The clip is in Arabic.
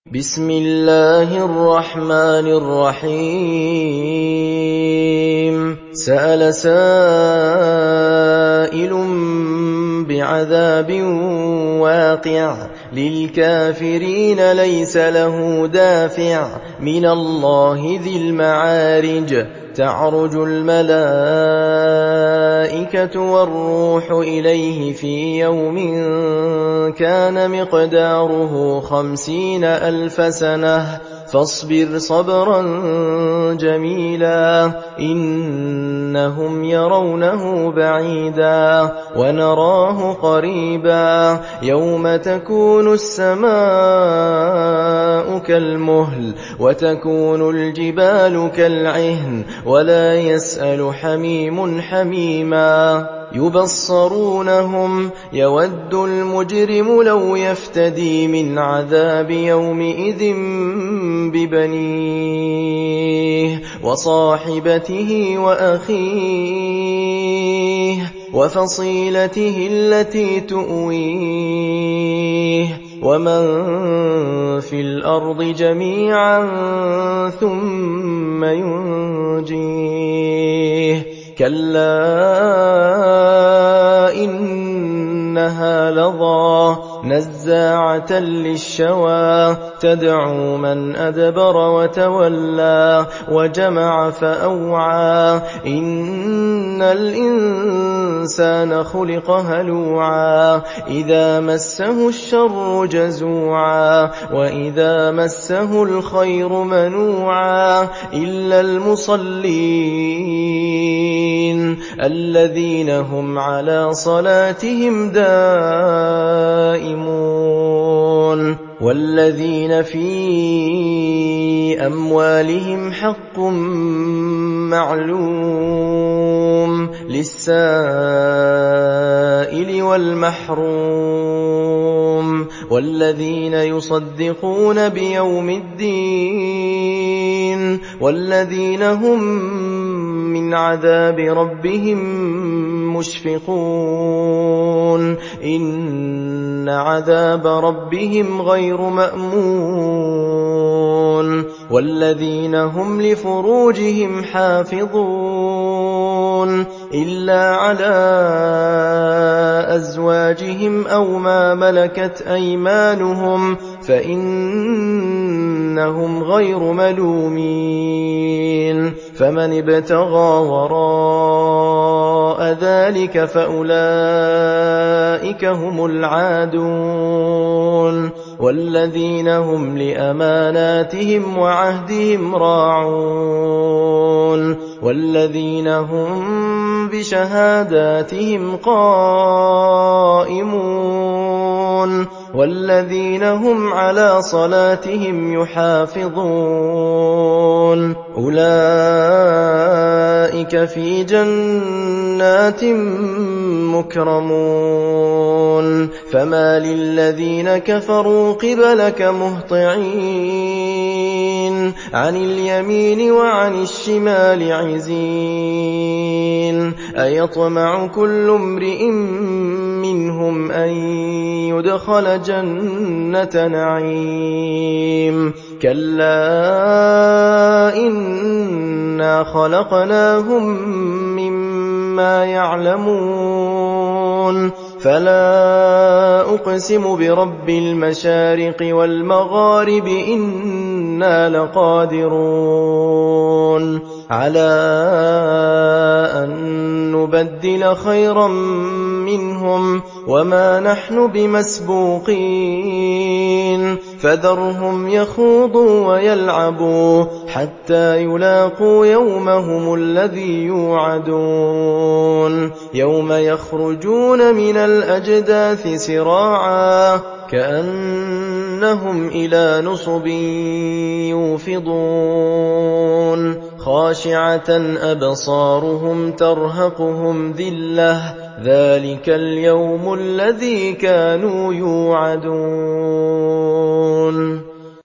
بسم الله الرحمن الرحيم سأل سائل بعذاب واقع للكافرين ليس له دافع من الله ذي المعارج تعرج الملائكة والروح إليه في يوم كان مقداره 50,000 سنة فاصبر صبرا جميلا إنهم يرونه بعيدا ونراه قريبا يوم تكون السماء كالمهل وتكون الجبال كالعهن ولا يسأل حميم حميما يبصرونهم يود المجرم لو يفتدي من عذاب يومئذ ببنيه وصاحبته وأخيه وفصيلته التي تؤويه ومن في الأرض جميعا ثم ينجيه كلا إنها لظى نزاعة للشوى تدعو من أدبر وتولى وجمع فأوعى إن الإنسان خلق هلوعا إذا مسه الشر جزوعا وإذا مسه الخير منوعا إلا المصلين الذين هم على صلاتهم دائمون والذين في أموالهم حق معلوم للسائل والمحروم والذين يصدقون بيوم الدين والذين هم من عذاب ربهم مشفقون إن عذاب ربهم غير مأمون والذين هم لفروجهم حافظون إلا على أزواجهم أو ما ملكت أيمانهم فإنهم غير ملومين فمن ابتغى وراء ذلك فأولئك هم العادون والذين هم لأماناتهم وعهدهم راعون والذين هم بشهاداتهم قائمون والذين هم على صلاتهم يحافظون أولئك في جنات مكرمون فما للذين كفروا قبلك مهطعين عن اليمين وعن الشمال عزين أيطمع كل امرئ منهم أن يدخل جنة نعيم كلا إنا خلقناهم مما يعلمون فلا أقسم برب المشارق والمغارب إنا لقادرون على أن نبدل خيرا منهم وما نحن بمسبوقين فذرهم يخوضوا ويلعبوا حتى يلاقوا يومهم الذي يوعدون يوم يخرجون من الأجداث سراعا كأنهم إلى نصب يوفضون خاشعة أبصارهم ترهقهم ذلة ذلك اليوم الذي كانوا يوعدون